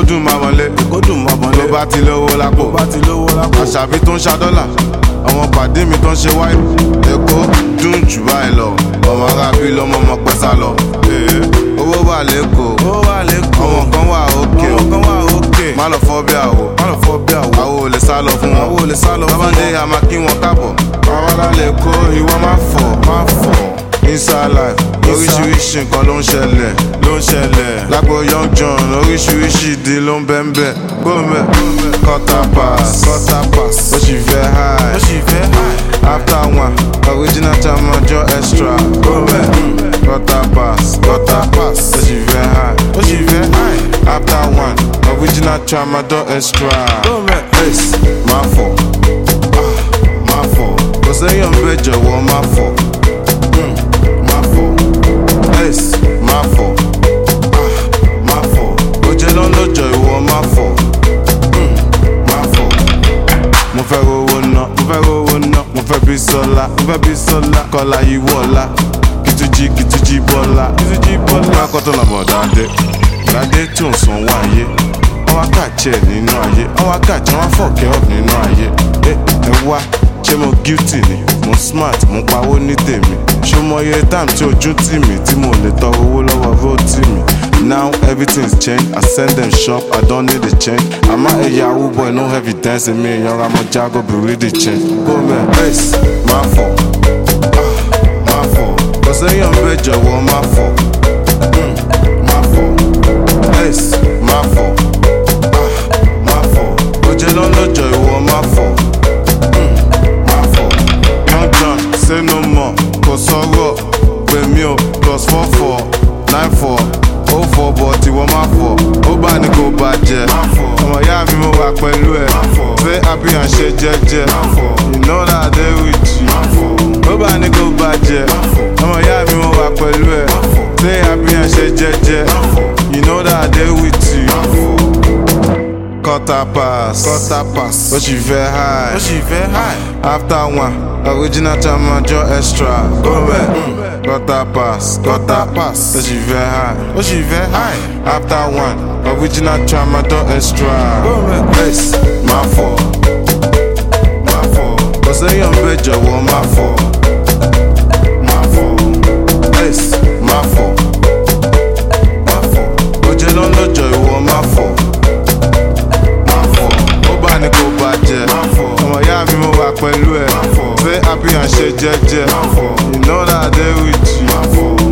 dùn máa mọ̀lé. Tó bá ti lówó lápò. Àṣàbí tó ń ṣa dọ́là. Àwọn pàdé mi tó ń ṣe wáyé. Èkó dùn jù báyìí lọ. Ọmọ arábí lọmọ ọmọ pẹ́ sá lọ. Owó wà lẹ́kọ̀ọ́. Àwọn kan wà òkè. Má lọ fọ́ bí àwò. Àwo ò lè sá lọ fún wọn. Tábàdé a máa kí wọn káàbọ̀. Àwa lálẹ́ kó ìwọ má fọ̀. Inside life, oríṣiríṣi nǹkan ló ń ṣẹlẹ̀. Lágbo Young John, oríṣiríṣi ìdí ló ń bẹ́ńbẹ́. Gómẹ̀, quarter pass, ó sì fẹ́ high. After one, original Tramadol extra. Gómẹ̀, quarter pass, ó sì fẹ́ high. After one, original Tramadol extra. Gómẹ̀, ace, má fọ̀. Kò sẹ́yìn ọ̀bẹ jọ̀wọ́ má fọ̀. Má fọ̀. Ó jẹ́ lọ́lọ́jọ́ ìwọ má fọ̀. Mo fẹ́ rówó ná. Mo fẹ́ bí sọ́lá. Kọ́lá yìí wọ̀lá. Kìtújì bọ́lá. Má kọ́ tó nà bọ̀ dáadé tó ń san wáyé. Wọ́n wá kàjẹ́ nínú ayé. Wọ́n fọ̀kẹ́ up nínú ayé. Ẹ wá. Ṣé mo guilty ni? Mo smart, mo pawó ní tèmi. Ṣé mo yẹ time tí ojú tì mí tí mo lè tọrọ owó lọ́wọ́ road tì mí? Now everything's changed, I send them shop, I don't need a change. I'm out a Yahoo boy, no evidence in me. Young, I'm a jago, be really change. Go man, ace, má fọ̀. Kò sẹ́yìn ọ̀bẹ jọ̀wọ́ má fọ̀. Ace, má fọ̀. Ó jẹ́ lọ́lọ́jọ́ ìwọ má fọ̀. Say no more, kò sọ̀rọ̀ pè mí o +44 94 04 but ìwọ má fọ̀. Ó bá ní kò bàjẹ́. Ọmọ ìyá mi mo wà pẹ̀lú ẹ̀. Say happy and ṣe jẹ́jẹ́. You know that I dey with you. Ó bá ní kò bàjẹ́. Ọmọ ìyá mi mo wà pẹ̀lú ẹ̀. Say happy and ṣe jẹ́jẹ́. You know that I dey with you. Quarter pass, ó sì fẹ́ high. After one, original Tramadol extra. Gómẹ̀, quarter pass, ó sì fẹ́ high. After one, original Tramadol extra. Gómẹ̀, ace, má fọ̀. Kò sẹ́yìn ọ̀bẹ jọ̀wọ́ má fọ̀. Ace, má fọ̀. Ó jẹ́ lọ́lọ́jọ́ ìwọ má fọ̀. Ní kò bàjẹ́. Ọmọ ìyá mi mo wà pẹ̀lú ẹ̀. Say happy and ṣe jẹ́jẹ́. You know that I dey with you.